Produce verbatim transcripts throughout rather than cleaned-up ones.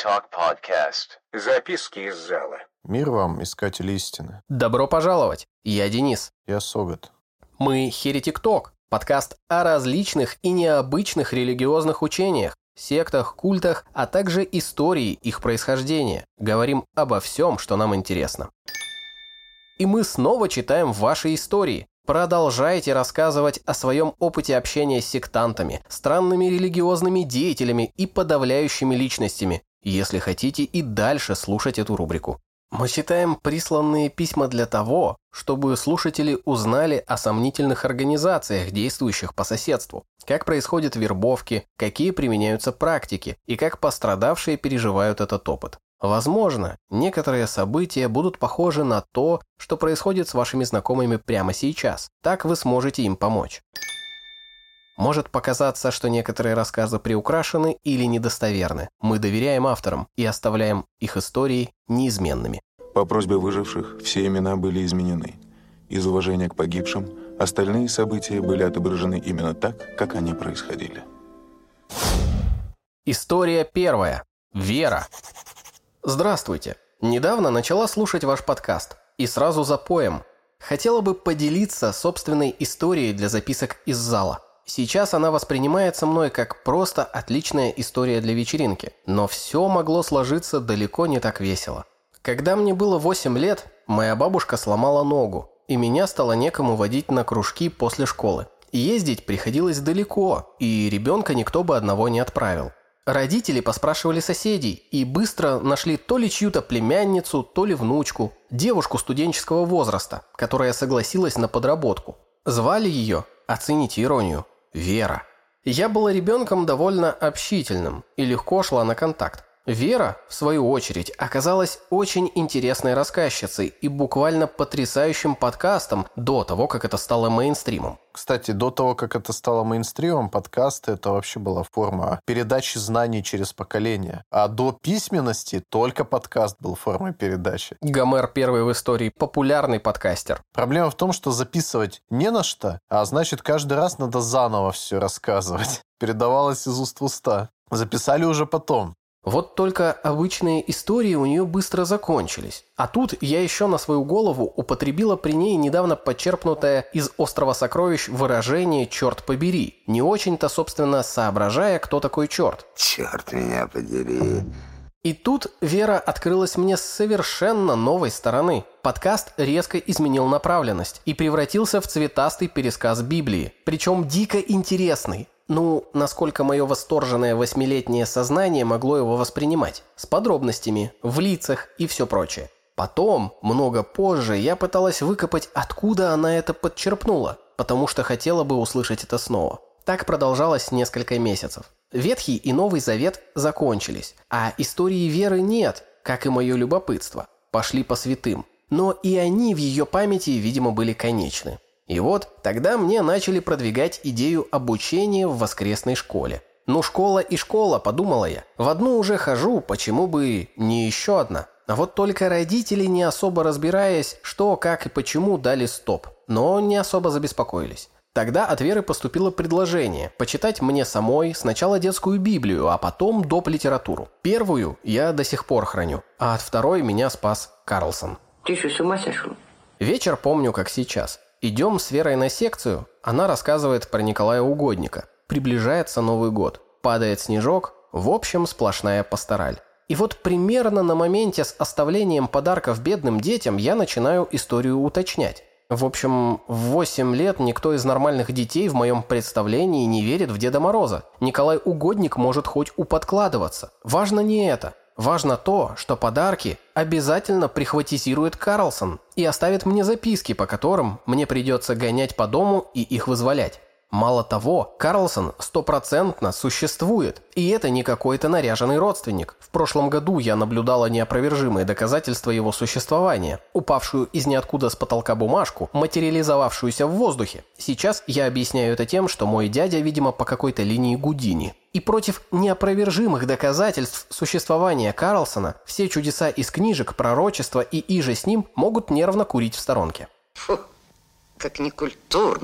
Talk Podcast. Записки из зала. Мир вам, искатели истины. Добро пожаловать. Я Денис. Я Согат. Мы Heretic Talk, подкаст о различных и необычных религиозных учениях, сектах, культах, а также истории их происхождения. Говорим обо всем, что нам интересно. И мы снова читаем ваши истории. Продолжайте рассказывать о своем опыте общения с сектантами, странными религиозными деятелями и подавляющими личностями, если хотите и дальше слушать эту рубрику. Мы читаем присланные письма для того, чтобы слушатели узнали о сомнительных организациях, действующих по соседству, как происходят вербовки, какие применяются практики и как пострадавшие переживают этот опыт. Возможно, некоторые события будут похожи на то, что происходит с вашими знакомыми прямо сейчас. Так вы сможете им помочь. Может показаться, что некоторые рассказы приукрашены или недостоверны. Мы доверяем авторам и оставляем их истории неизменными. По просьбе выживших все имена были изменены. Из уважения к погибшим остальные события были отображены именно так, как они происходили. История первая. Вера. Здравствуйте. Недавно начала слушать ваш подкаст. И сразу за поем. Хотела бы поделиться собственной историей для записок из зала. Сейчас она воспринимается мной как просто отличная история для вечеринки. Но все могло сложиться далеко не так весело. Когда мне было восемь лет, моя бабушка сломала ногу. И меня стало некому водить на кружки после школы. Ездить приходилось далеко, и ребенка никто бы одного не отправил. Родители поспрашивали соседей и быстро нашли то ли чью-то племянницу, то ли внучку, девушку студенческого возраста, которая согласилась на подработку. Звали ее, оцените иронию, Вера. Я была ребенком довольно общительным и легко шла на контакт. Вера, в свою очередь, оказалась очень интересной рассказчицей и буквально потрясающим подкастом до того, как это стало мейнстримом. Кстати, до того, как это стало мейнстримом, подкасты — это вообще была форма передачи знаний через поколение. А до письменности только подкаст был формой передачи. Гомер первый в истории популярный подкастер. Проблема в том, что записывать не на что, а значит, каждый раз надо заново все рассказывать. Передавалось из уст в уста. Записали уже потом. Вот только обычные истории у нее быстро закончились. А тут я еще на свою голову употребила при ней недавно подчерпнутое из «Острова сокровищ» выражение «черт побери», не очень-то, собственно, соображая, кто такой черт. Черт меня подери. И тут Вера открылась мне с совершенно новой стороны. Подкаст резко изменил направленность и превратился в цветастый пересказ Библии. Причем дико интересный. Ну, насколько мое восторженное восьмилетнее сознание могло его воспринимать. С подробностями, в лицах и все прочее. Потом, много позже, я пыталась выкопать, откуда она это подчерпнула, потому что хотела бы услышать это снова. Так продолжалось несколько месяцев. Ветхий и Новый Завет закончились, а истории Веры нет, как и мое любопытство. Пошли по святым. Но и они в ее памяти, видимо, были конечны. И вот тогда мне начали продвигать идею обучения в воскресной школе. Ну, школа и школа, подумала я. В одну уже хожу, почему бы не еще одна? А вот только родители, не особо разбираясь, что, как и почему, дали стоп. Но не особо забеспокоились. Тогда от Веры поступило предложение почитать мне самой сначала детскую Библию, а потом доп. Литературу. Первую я до сих пор храню, а от второй меня спас Карлсон. Ты что, с ума сошел? Вечер помню, как сейчас. Идем с Верой на секцию, она рассказывает про Николая Угодника. Приближается Новый год, падает снежок, в общем, сплошная пастораль. И вот примерно на моменте с оставлением подарков бедным детям я начинаю историю уточнять. В общем, в восемь лет никто из нормальных детей в моем представлении не верит в Деда Мороза. Николай Угодник может хоть уподкладываться. Важно не это. Важно то, что подарки обязательно прихватизирует Карлсон и оставит мне записки, по которым мне придется гонять по дому и их вызволять. Мало того, Карлсон стопроцентно существует, и это не какой-то наряженный родственник. В прошлом году я наблюдала неопровержимые доказательства его существования, упавшую из ниоткуда с потолка бумажку, материализовавшуюся в воздухе. Сейчас я объясняю это тем, что мой дядя, видимо, по какой-то линии Гудини. И против неопровержимых доказательств существования Карлсона все чудеса из книжек, пророчества и иже с ним могут нервно курить в сторонке. Фу, как некультурно.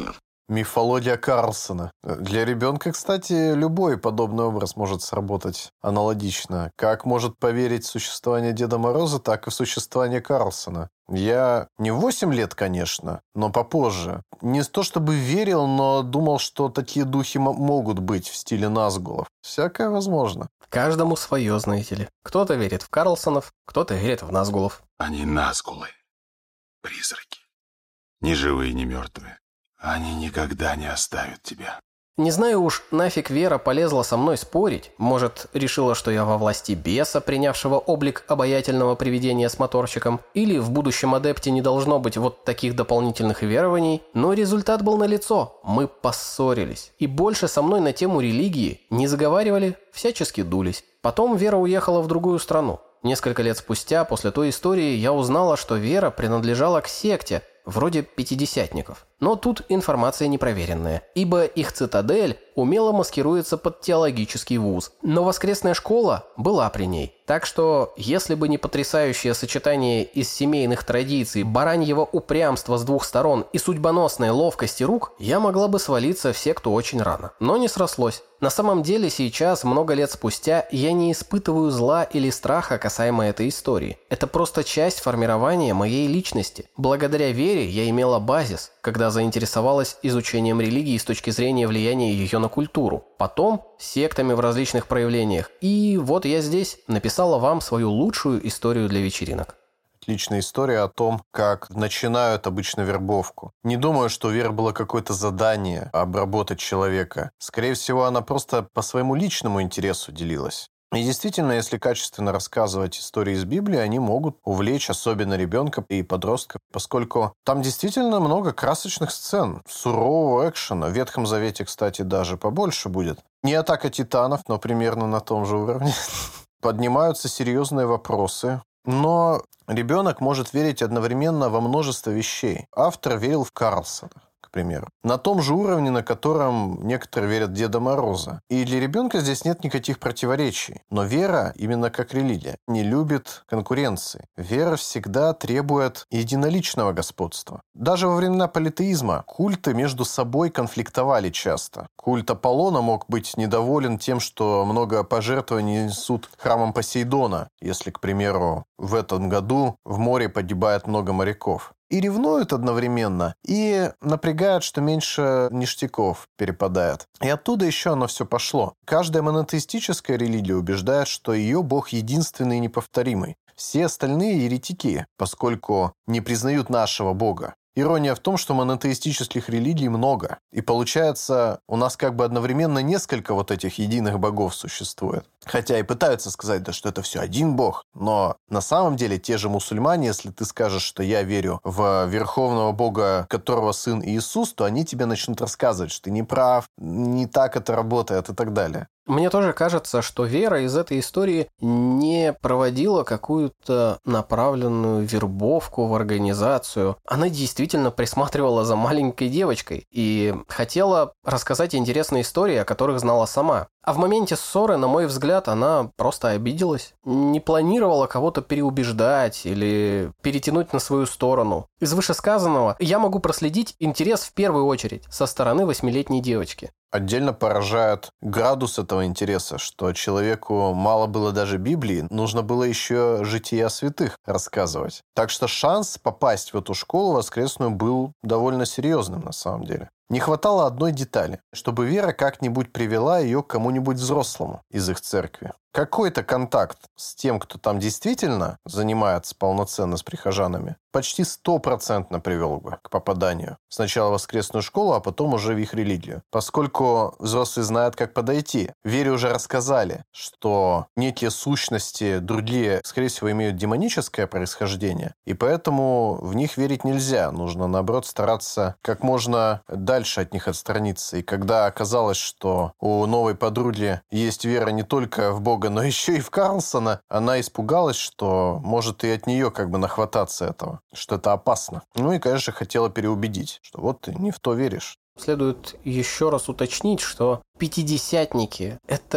Мифология Карлсона. Для ребенка, кстати, любой подобный образ может сработать аналогично. Как может поверить в существование Деда Мороза, так и в существование Карлсона. Я не в восемь лет, конечно, но попозже. Не то чтобы верил, но думал, что такие духи м- могут быть в стиле Назгулов. Всякое возможно. Каждому свое, знаете ли. Кто-то верит в Карлсонов, кто-то верит в Назгулов. Они Назгулы. Призраки. Ни живые, ни мертвые. Они никогда не оставят тебя. Не знаю уж, нафиг Вера полезла со мной спорить. Может, решила, что я во власти беса, принявшего облик обаятельного привидения с моторчиком, или в будущем адепте не должно быть вот таких дополнительных верований, но результат был налицо. Мы поссорились. И больше со мной на тему религии не заговаривали, всячески дулись. Потом Вера уехала в другую страну. Несколько лет спустя, после той истории, я узнала, что Вера принадлежала к секте, вроде пятидесятников. Но тут информация непроверенная, ибо их цитадель умело маскируется под теологический вуз. Но воскресная школа была при ней. Так что, если бы не потрясающее сочетание из семейных традиций, бараньего упрямства с двух сторон и судьбоносной ловкости рук, я могла бы свалиться в секту очень рано. Но не срослось. На самом деле сейчас, много лет спустя, я не испытываю зла или страха касаемо этой истории. Это просто часть формирования моей личности. Благодаря Вере я имела базис, когда заинтересовалась изучением религии с точки зрения влияния ее на культуру. Потом сектами в различных проявлениях. И вот я здесь написала вам свою лучшую историю для вечеринок. Отличная история о том, как начинают обычно вербовку. Не думаю, что у Веры было какое-то задание обработать человека. Скорее всего, она просто по своему личному интересу делилась. И действительно, если качественно рассказывать истории из Библии, они могут увлечь особенно ребенка и подростка, поскольку там действительно много красочных сцен, сурового экшена. В Ветхом Завете, кстати, даже побольше будет. Не атака титанов, но примерно на том же уровне. Поднимаются серьезные вопросы. Но ребенок может верить одновременно во множество вещей. Автор верил в Карлсона, к примеру. На том же уровне, на котором некоторые верят в Деда Мороза. И для ребенка здесь нет никаких противоречий. Но вера, именно как религия, не любит конкуренции. Вера всегда требует единоличного господства. Даже во времена политеизма культы между собой конфликтовали часто. Культ Аполлона мог быть недоволен тем, что много пожертвований несут храмам Посейдона, если, к примеру, в этом году в море погибает много моряков. И ревнуют одновременно, и напрягают, что меньше ништяков перепадает. И оттуда еще оно все пошло. Каждая монотеистическая религия убеждает, что ее бог единственный и неповторимый. Все остальные еретики, поскольку не признают нашего бога. Ирония в том, что монотеистических религий много. И получается, у нас как бы одновременно несколько вот этих единых богов существует. Хотя и пытаются сказать, да, что это все один бог. Но на самом деле те же мусульмане, если ты скажешь, что я верю в верховного бога, которого сын Иисус, то они тебе начнут рассказывать, что ты не прав, не так это работает и так далее. Мне тоже кажется, что Вера из этой истории не проводила какую-то направленную вербовку в организацию. Она действительно присматривала за маленькой девочкой и хотела рассказать интересные истории, о которых знала сама. А в моменте ссоры, на мой взгляд, она просто обиделась. Не планировала кого-то переубеждать или перетянуть на свою сторону. Из вышесказанного я могу проследить интерес в первую очередь со стороны восьмилетней девочки. Отдельно поражает градус этого интереса, что человеку мало было даже Библии, нужно было еще жития святых рассказывать. Так что шанс попасть в эту школу воскресную был довольно серьезным на самом деле. Не хватало одной детали, чтобы Вера как-нибудь привела ее к кому-нибудь взрослому из их церкви. Какой-то контакт с тем, кто там действительно занимается полноценно с прихожанами, почти стопроцентно привел бы к попаданию. Сначала в воскресную школу, а потом уже в их религию. Поскольку взрослые знают, как подойти. Вере уже рассказали, что некие сущности другие, скорее всего, имеют демоническое происхождение, и поэтому в них верить нельзя. Нужно, наоборот, стараться как можно дальше от них отстраниться. И когда оказалось, что у новой подруги есть вера не только в Бога, но еще и в Карлсона, она испугалась, что может и от нее как бы нахвататься этого, что это опасно. Ну и, конечно, хотела переубедить, что вот ты не в то веришь. Следует еще раз уточнить, что пятидесятники – это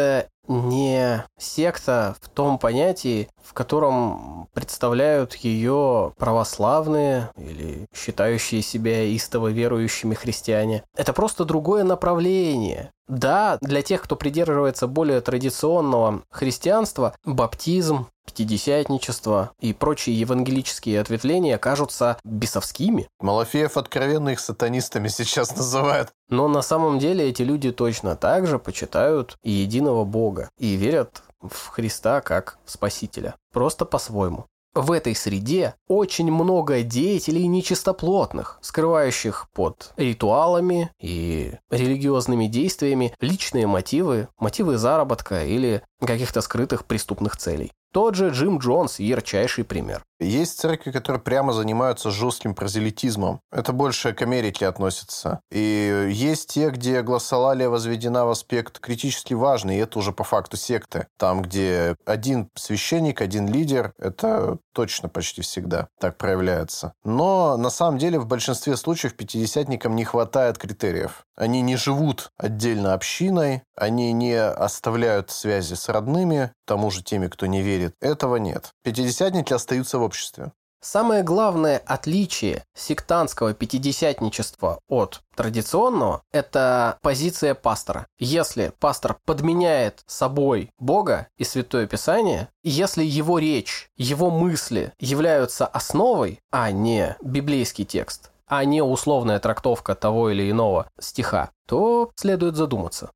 не секта в том понятии, в котором представляют ее православные или считающие себя истово верующими христиане. Это просто другое направление. Да, для тех, кто придерживается более традиционного христианства, баптизм, пятидесятничество и прочие евангелические ответвления кажутся бесовскими. Малафеев откровенно их сатанистами сейчас называют. Но на самом деле эти люди точно так же почитают и единого Бога и верят в Христа как в Спасителя. Просто по-своему. В этой среде очень много деятелей нечистоплотных, скрывающих под ритуалами и религиозными действиями личные мотивы, мотивы заработка или каких-то скрытых преступных целей. Тот же Джим Джонс – ярчайший пример. Есть церкви, которые прямо занимаются жестким прозелитизмом. Это больше к Америке относится. И есть те, где гласолалия возведена в аспект критически важный, и это уже по факту секты. Там, где один священник, один лидер, это точно почти всегда так проявляется. Но на самом деле в большинстве случаев пятидесятникам не хватает критериев. Они не живут отдельно общиной, они не оставляют связи с родными, тому же теми, кто не верит. Этого нет. Пятидесятники остаются в обществе. Самое главное отличие сектантского пятидесятничества от традиционного – это позиция пастора. Если пастор подменяет собой Бога и Святое Писание, если его речь, его мысли являются основой, а не библейский текст, а не условная трактовка того или иного стиха, то следует задуматься.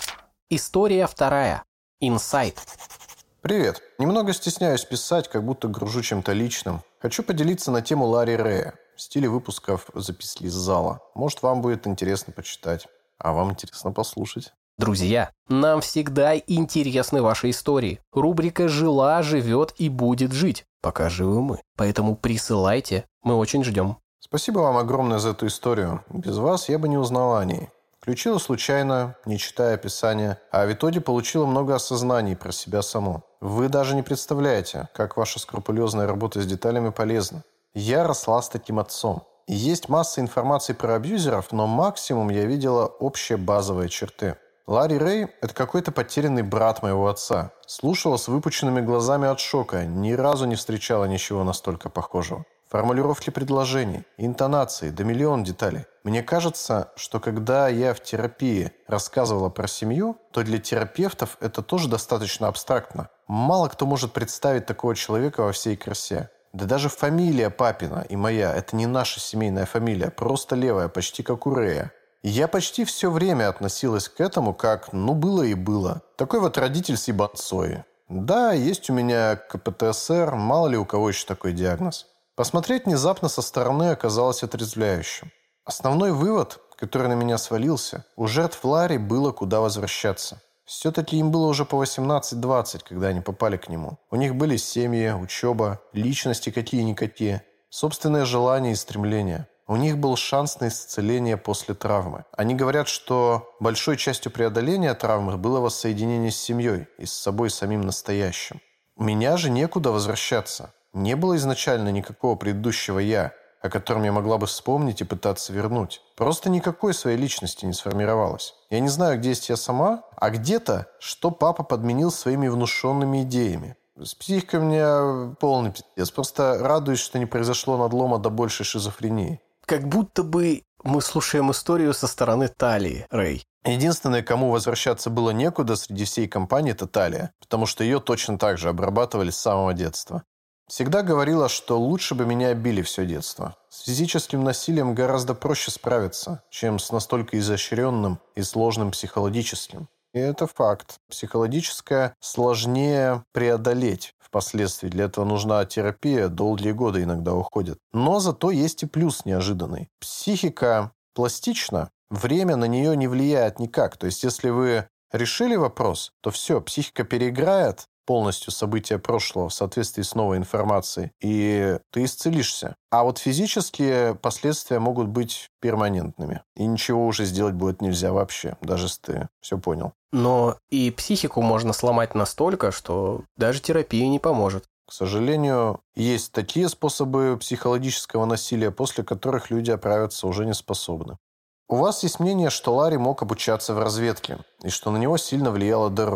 История вторая. Инсайт. Привет. Немного стесняюсь писать, как будто гружу чем-то личным. Хочу поделиться на тему Ларри Рэя. В стиле выпусков записи из зала. Может, вам будет интересно почитать. А вам интересно послушать. Друзья, нам всегда интересны ваши истории. Рубрика «Жила, живет и будет жить». Пока живы мы. Поэтому присылайте. Мы очень ждем. Спасибо вам огромное за эту историю. Без вас я бы не узнал о ней. Включила случайно, не читая описания, а в итоге получила много осознаний про себя саму. Вы даже не представляете, как ваша скрупулезная работа с деталями полезна. Я росла с таким отцом. И есть масса информации про абьюзеров, но максимум я видела общие базовые черты. Ларри Рэй – это какой-то потерянный брат моего отца. Слушала с выпученными глазами от шока, ни разу не встречала ничего настолько похожего. Формулировки предложений, интонации, да миллион деталей. Мне кажется, что когда я в терапии рассказывала про семью, то для терапевтов это тоже достаточно абстрактно. Мало кто может представить такого человека во всей красе. Да даже фамилия папина и моя – это не наша семейная фамилия, просто левая, почти как у Рэя. И я почти все время относилась к этому как «ну было и было». Такой вот родитель с ебанцой. Да, есть у меня ка пэ тэ эс эр, мало ли у кого еще такой диагноз. Посмотреть внезапно со стороны оказалось отрезвляющим. Основной вывод, который на меня свалился, у жертв Ларри было куда возвращаться. Все-таки им было уже по восемнадцать-двадцать, когда они попали к нему. У них были семьи, учеба, личности какие-никакие, собственные желания и стремления. У них был шанс на исцеление после травмы. Они говорят, что большой частью преодоления травмы было воссоединение с семьей и с собой самим настоящим. У меня же некуда возвращаться. Не было изначально никакого предыдущего «я», о котором я могла бы вспомнить и пытаться вернуть. Просто никакой своей личности не сформировалось. Я не знаю, где есть я сама, а где-то, что папа подменил своими внушенными идеями. С психикой у меня полный пиздец. Просто радуюсь, что не произошло надлома до большей шизофрении. Как будто бы мы слушаем историю со стороны Талии, Рэй. Единственное, кому возвращаться было некуда среди всей компании, это Талия, потому что ее точно так же обрабатывали с самого детства. Всегда говорила, что лучше бы меня били все детство. С физическим насилием гораздо проще справиться, чем с настолько изощренным и сложным психологическим. И это факт. Психологическое сложнее преодолеть впоследствии. Для этого нужна терапия, долгие годы иногда уходят. Но зато есть и плюс неожиданный. Психика пластична, время на нее не влияет никак. То есть, если вы решили вопрос, то все, психика переиграет полностью события прошлого в соответствии с новой информацией, и ты исцелишься. А вот физические последствия могут быть перманентными. И ничего уже сделать будет нельзя вообще, даже если ты все понял. Но и психику можно сломать настолько, что даже терапия не поможет. К сожалению, есть такие способы психологического насилия, после которых люди оправиться уже не способны. У вас есть мнение, что Ларри мог обучаться в разведке, и что на него сильно влияло Дэроу.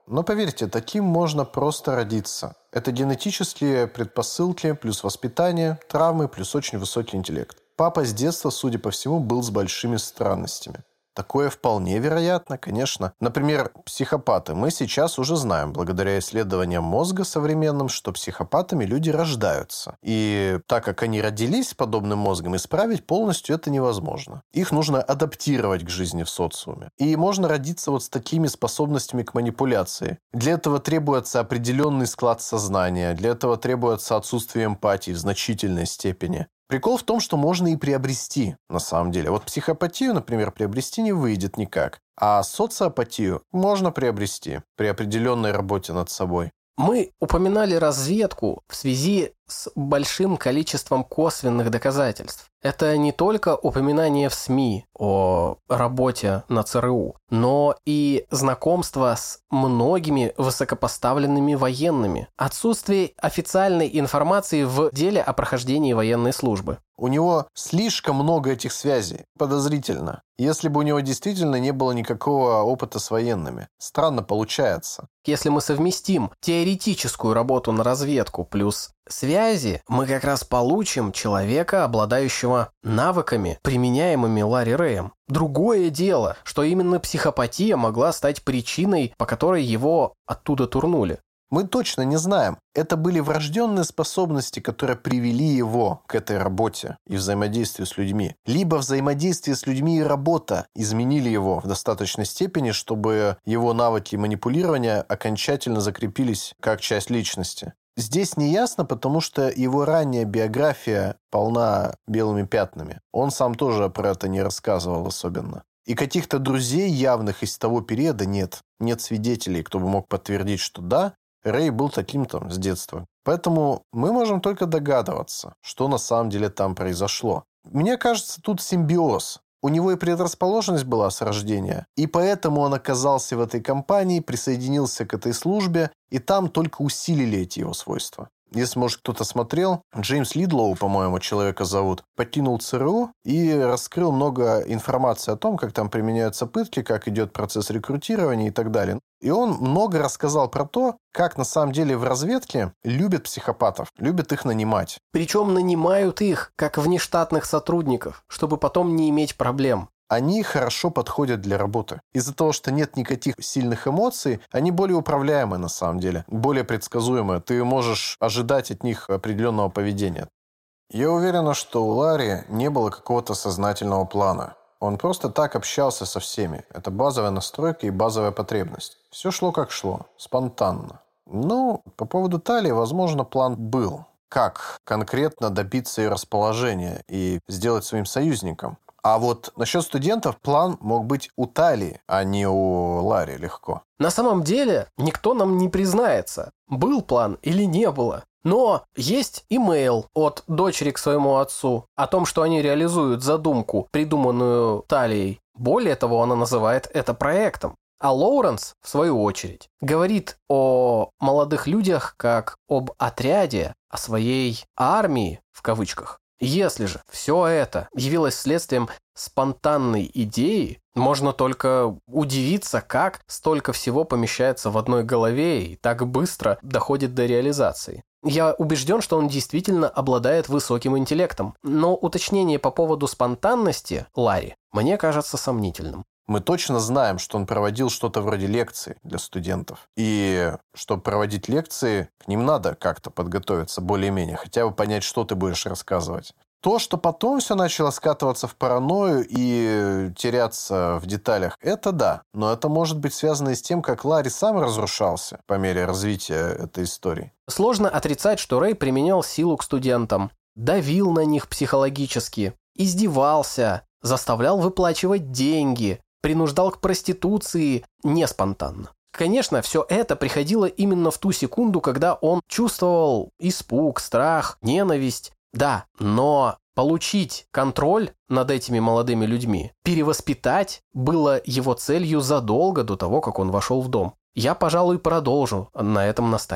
Но поверьте, таким можно просто родиться. Это генетические предпосылки плюс воспитание, травмы плюс очень высокий интеллект. Папа с детства, судя по всему, был с большими странностями. Такое вполне вероятно, конечно. Например, психопаты. Мы сейчас уже знаем, благодаря исследованиям мозга современным, что психопатами люди рождаются. И так как они родились с подобным мозгом, исправить полностью это невозможно. Их нужно адаптировать к жизни в социуме. И можно родиться вот с такими способностями к манипуляции. Для этого требуется определенный склад сознания. Для этого требуется отсутствие эмпатии в значительной степени. Прикол в том, что можно и приобрести, на самом деле. Вот психопатию, например, приобрести не выйдет никак. А социопатию можно приобрести при определенной работе над собой. Мы упоминали разведку в связи с большим количеством косвенных доказательств. Это не только упоминание в СМИ о работе на ЦРУ, но и знакомство с многими высокопоставленными военными. Отсутствие официальной информации в деле о прохождении военной службы. У него слишком много этих связей. Подозрительно. Если бы у него действительно не было никакого опыта с военными. Странно получается. Если мы совместим теоретическую работу на разведку плюс связи, мы как раз получим человека, обладающего навыками, применяемыми Ларри Рэем. Другое дело, что именно психопатия могла стать причиной, по которой его оттуда турнули. Мы точно не знаем. Это были врожденные способности, которые привели его к этой работе и взаимодействию с людьми. Либо взаимодействие с людьми и работа изменили его в достаточной степени, чтобы его навыки манипулирования окончательно закрепились как часть личности. Здесь не ясно, потому что его ранняя биография полна белыми пятнами. Он сам тоже про это не рассказывал особенно. И каких-то друзей явных из того периода нет. Нет свидетелей, кто бы мог подтвердить, что да, Рэй был таким там с детства. Поэтому мы можем только догадываться, что на самом деле там произошло. Мне кажется, тут симбиоз. У него и предрасположенность была с рождения, и поэтому он оказался в этой компании, присоединился к этой службе, и там только усилили эти его свойства. Если, может, кто-то смотрел, Джеймс Лидлоу, по-моему, человека зовут, покинул ЦРУ и раскрыл много информации о том, как там применяются пытки, как идет процесс рекрутирования и так далее. И он много рассказал про то, как на самом деле в разведке любят психопатов, любят их нанимать. Причем нанимают их как внештатных сотрудников, чтобы потом не иметь проблем. Они хорошо подходят для работы. Из-за того, что нет никаких сильных эмоций, они более управляемые на самом деле, более предсказуемые. Ты можешь ожидать от них определенного поведения. Я уверена, что у Ларри не было какого-то сознательного плана. Он просто так общался со всеми. Это базовая настройка и базовая потребность. Все шло как шло, спонтанно. Ну, по поводу Талии, возможно, план был. Как конкретно добиться ее расположения и сделать своим союзником. А вот насчет студентов план мог быть у Талии, а не у Ларри легко. На самом деле никто нам не признается, был план или не было. Но есть имейл от дочери к своему отцу о том, что они реализуют задумку, придуманную Талией. Более того, она называет это проектом. А Лоуренс, в свою очередь, говорит о молодых людях как об отряде, о своей «армии» в кавычках. Если же все это явилось следствием спонтанной идеи, можно только удивиться, как столько всего помещается в одной голове и так быстро доходит до реализации. Я убежден, что он действительно обладает высоким интеллектом, но уточнение по поводу спонтанности Ларри мне кажется сомнительным. Мы точно знаем, что он проводил что-то вроде лекций для студентов. И чтобы проводить лекции, к ним надо как-то подготовиться более-менее, хотя бы понять, что ты будешь рассказывать. То, что потом все начало скатываться в паранойю и теряться в деталях, это да. Но это может быть связано и с тем, как Ларри сам разрушался по мере развития этой истории. Сложно отрицать, что Рэй применял силу к студентам, давил на них психологически, издевался, заставлял выплачивать деньги, принуждал к проституции не спонтанно. Конечно, все это приходило именно в ту секунду, когда он чувствовал испуг, страх, ненависть. Да, но получить контроль над этими молодыми людьми, перевоспитать было его целью задолго до того, как он вошел в дом. Я, пожалуй, продолжу на этом настаивать.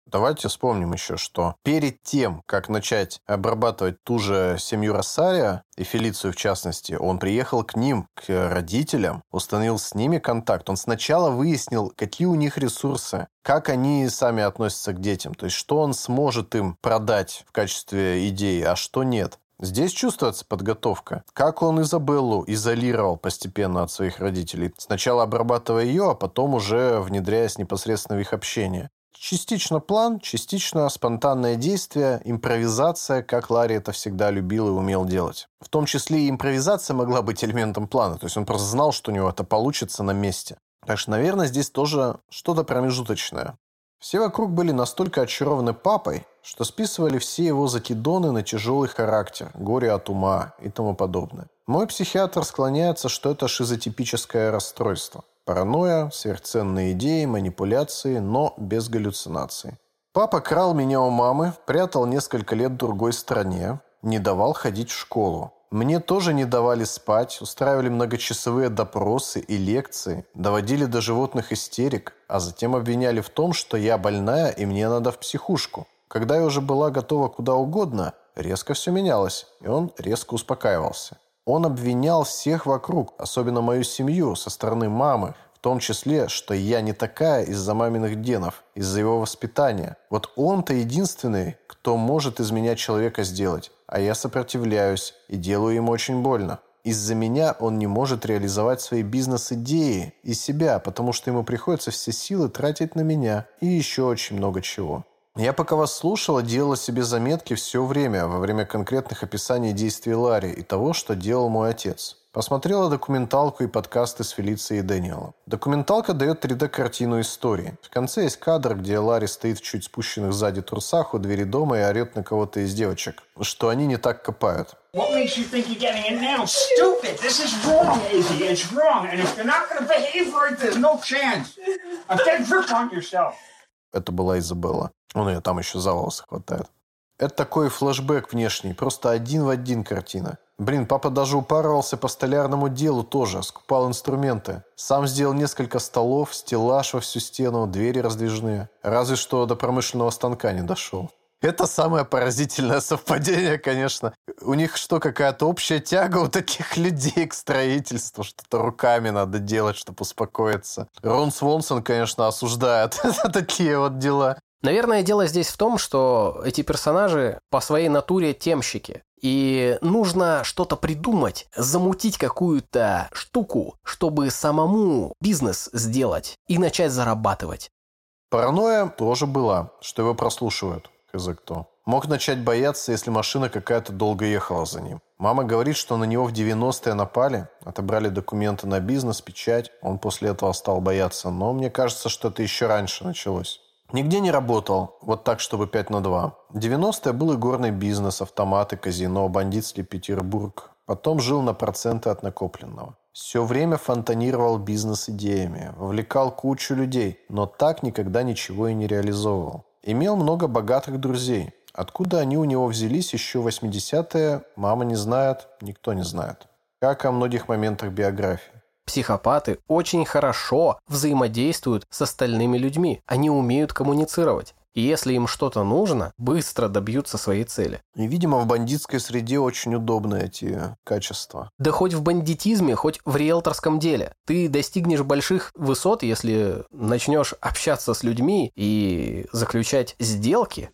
Давайте вспомним еще, что перед тем, как начать обрабатывать ту же семью Росарио, и Фелицию в частности, он приехал к ним, к родителям, установил с ними контакт. Он сначала выяснил, какие у них ресурсы, как они сами относятся к детям, то есть что он сможет им продать в качестве идеи, а что нет. Здесь чувствуется подготовка. Как он Изабеллу изолировал постепенно от своих родителей, сначала обрабатывая ее, а потом уже внедряясь непосредственно в их общение. Частично план, частично спонтанное действие, импровизация, как Ларри это всегда любил и умел делать. В том числе и импровизация могла быть элементом плана, то есть он просто знал, что у него это получится на месте. Так что, наверное, здесь тоже что-то промежуточное. Все вокруг были настолько очарованы папой, что списывали все его закидоны на тяжелый характер, горе от ума и тому подобное. Мой психиатр склоняется, что это шизотипическое расстройство. Паранойя, сверхценные идеи, манипуляции, но без галлюцинаций. Папа крал меня у мамы, прятал несколько лет в другой стране, не давал ходить в школу. Мне тоже не давали спать, устраивали многочасовые допросы и лекции, доводили до животных истерик, а затем обвиняли в том, что я больная и мне надо в психушку. Когда я уже была готова куда угодно, резко все менялось, и он резко успокаивался. Он обвинял всех вокруг, особенно мою семью со стороны мамы, в том числе, что я не такая из-за маминых генов, из-за его воспитания. Вот он-то единственный, кто может из меня человека сделать, а я сопротивляюсь и делаю ему очень больно. Из-за меня он не может реализовать свои бизнес-идеи и себя, потому что ему приходится все силы тратить на меня и еще очень много чего. Я пока вас слушала, делала себе заметки все время, во время конкретных описаний действий Ларри и того, что делал мой отец. Посмотрела документалку и подкасты с Фелицией и Дэниелом. Документалка дает три дэ-картину истории. В конце есть кадр, где Ларри стоит в чуть спущенных сзади трусах у двери дома и орет на кого-то из девочек, что они не так копают. What makes you think you're getting it now? Stupid! This is wrong, Izzy. It's wrong. And if you're not going to behave right, there's no chance. I'm getting grip on yourself. Это была Изабелла. Он ее там еще за волосы хватает. Это такой флешбэк внешний, просто один в один картина. Блин, папа даже упарывался по столярному делу тоже, скупал инструменты. Сам сделал несколько столов, стеллаж во всю стену, двери раздвижные. Разве что до промышленного станка не дошел. Это самое поразительное совпадение, конечно. У них что, какая-то общая тяга у таких людей к строительству? Что-то руками надо делать, чтобы успокоиться. Рон Свонсон, конечно, осуждает такие вот дела. Наверное, дело здесь в том, что эти персонажи по своей натуре темщики. И нужно что-то придумать, замутить какую-то штуку, чтобы самому бизнес сделать и начать зарабатывать. Паранойя тоже была, что его прослушивают. Хз кто. Мог начать бояться, если машина какая-то долго ехала за ним. Мама говорит, что на него в девяностые напали, отобрали документы на бизнес, печать. Он после этого стал бояться. Но мне кажется, что это еще раньше началось. Нигде не работал, вот так, чтобы пять на два. В девяностые был игорный бизнес, автоматы, казино, бандитский Петербург. Потом жил на проценты от накопленного. Все время фонтанировал бизнес-идеями, вовлекал кучу людей, но так никогда ничего и не реализовывал. Имел много богатых друзей. Откуда они у него взялись еще в восьмидесятые, мама не знает, никто не знает. Как о многих моментах биографии. Психопаты очень хорошо взаимодействуют с остальными людьми. Они умеют коммуницировать. И если им что-то нужно, быстро добьются своей цели. И, видимо, в бандитской среде очень удобны эти качества. Да хоть в бандитизме, хоть в риэлторском деле. Ты достигнешь больших высот, если начнешь общаться с людьми и заключать сделки.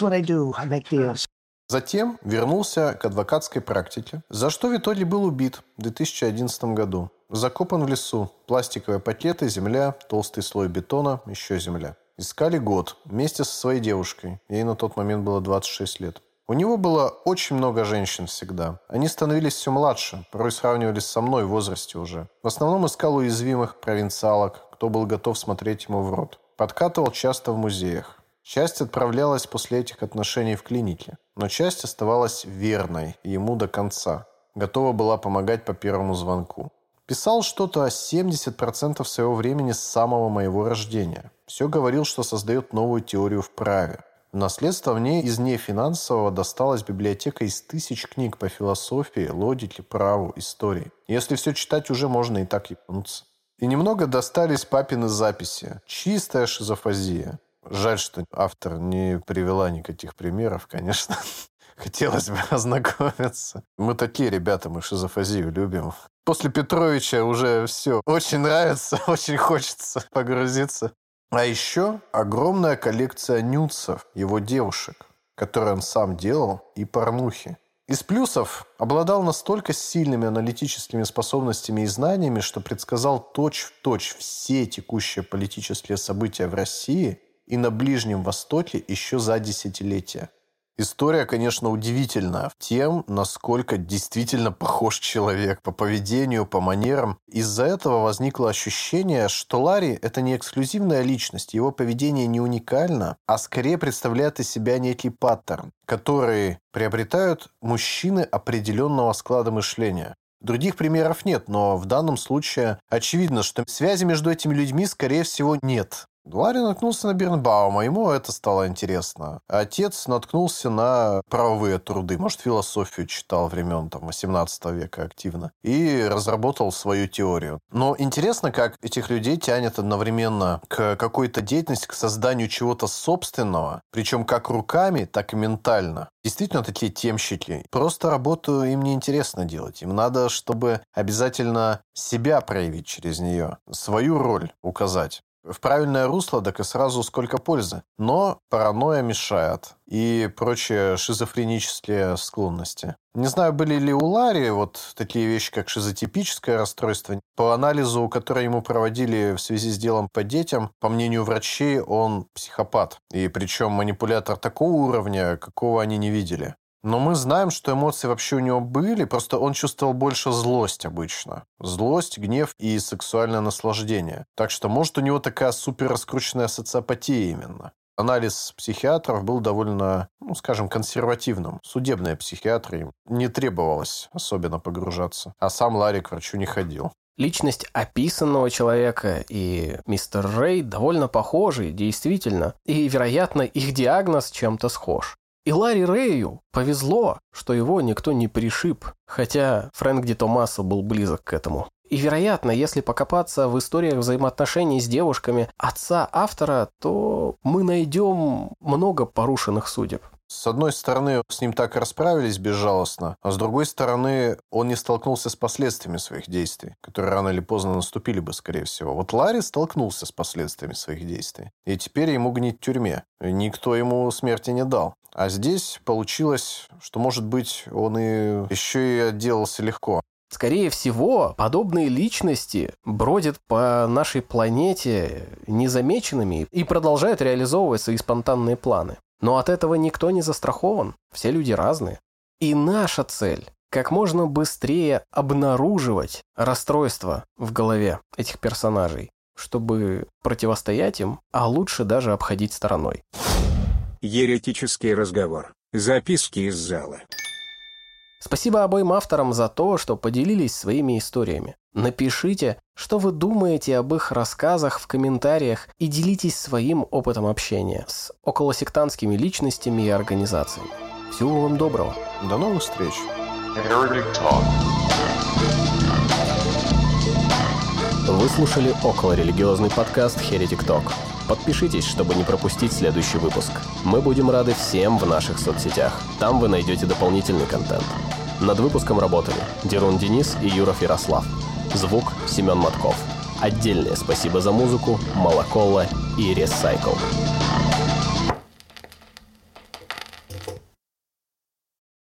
Затем вернулся к адвокатской практике, за что в итоге был убит в две тысячи одиннадцатом году. Закопан в лесу. Пластиковые пакеты, земля, толстый слой бетона, еще земля. Искали год вместе со своей девушкой. Ей на тот момент было двадцать шесть лет. У него было очень много женщин всегда. Они становились все младше, порой сравнивались со мной в возрасте уже. В основном искал уязвимых провинциалок, кто был готов смотреть ему в рот. Подкатывал часто в музеях. Часть отправлялась после этих отношений в клинике, но часть оставалась верной ему до конца. Готова была помогать по первому звонку. Писал что-то семьдесят процентов своего времени с самого моего рождения. Все говорил, что создает новую теорию в праве. В наследство мне из нефинансового досталась библиотека из тысяч книг по философии, логике, праву, истории. Если все читать, уже можно и так ебануться. И немного достались папины записи. Чистая шизофазия. Жаль, что автор не привела никаких примеров, конечно. Хотелось бы ознакомиться. Мы такие ребята, мы шизофазию любим. После Петровича уже все очень нравится, очень хочется погрузиться. А еще огромная коллекция нюдсов его девушек, которые он сам делал, и порнухи. Из плюсов обладал настолько сильными аналитическими способностями и знаниями, что предсказал точь-в-точь все текущие политические события в России и на Ближнем Востоке еще за десятилетия. История, конечно, удивительна тем, насколько действительно похож человек по поведению, по манерам. Из-за этого возникло ощущение, что Ларри – это не эксклюзивная личность, его поведение не уникально, а скорее представляет из себя некий паттерн, который приобретают мужчины определенного склада мышления. Других примеров нет, но в данном случае очевидно, что связи между этими людьми, скорее всего, нет. Ларри наткнулся на Бирнбаума, ему это стало интересно. Отец наткнулся на правовые труды, может, философию читал времен там, восемнадцатого века активно, и разработал свою теорию. Но интересно, как этих людей тянет одновременно к какой-то деятельности, к созданию чего-то собственного, причем как руками, так и ментально. Действительно, такие темщики. Просто работу им не интересно делать. Им надо, чтобы обязательно себя проявить через нее, свою роль указать. В правильное русло, так и сразу сколько пользы. Но паранойя мешает и прочие шизофренические склонности. Не знаю, были ли у Ларри вот такие вещи, как шизотипическое расстройство. По анализу, который ему проводили в связи с делом по детям, по мнению врачей, он психопат. И причем манипулятор такого уровня, какого они не видели. Но мы знаем, что эмоции вообще у него были, просто он чувствовал больше злость обычно. Злость, гнев и сексуальное наслаждение. Так что, может, у него такая супер раскрученная социопатия именно. Анализ психиатров был довольно, ну, скажем, консервативным. Судебная психиатрия не требовалось особенно погружаться. А сам Ларри к врачу не ходил. Личность описанного человека и мистер Рэй довольно похожи, действительно. И, вероятно, их диагноз чем-то схож. И Ларри Рэю повезло, что его никто не пришиб, хотя Фрэнк Ди Томасо был близок к этому. И, вероятно, если покопаться в историях взаимоотношений с девушками отца автора, то мы найдем много порушенных судеб. С одной стороны, с ним так и расправились безжалостно, а с другой стороны, он не столкнулся с последствиями своих действий, которые рано или поздно наступили бы, скорее всего. Вот Ларри столкнулся с последствиями своих действий, и теперь ему гнить в тюрьме. Никто ему смерти не дал. А здесь получилось, что, может быть, он и еще и отделался легко. Скорее всего, подобные личности бродят по нашей планете незамеченными и продолжают реализовывать свои спонтанные планы. Но от этого никто не застрахован. Все люди разные. И наша цель – как можно быстрее обнаруживать расстройства в голове этих персонажей, чтобы противостоять им, а лучше даже обходить стороной. Еретический разговор. Записки из зала. Спасибо обоим авторам за то, что поделились своими историями. Напишите, что вы думаете об их рассказах в комментариях и делитесь своим опытом общения с околосектантскими личностями и организациями. Всего вам доброго. До новых встреч. Вы слушали околорелигиозный подкаст Heretic Talk. Подпишитесь, чтобы не пропустить следующий выпуск. Мы будем рады всем в наших соцсетях. Там вы найдете дополнительный контент. Над выпуском работали Дерун Денис и Юров Ярослав. Звук Семен Матков. Отдельное спасибо за музыку Малаколла и Recycle.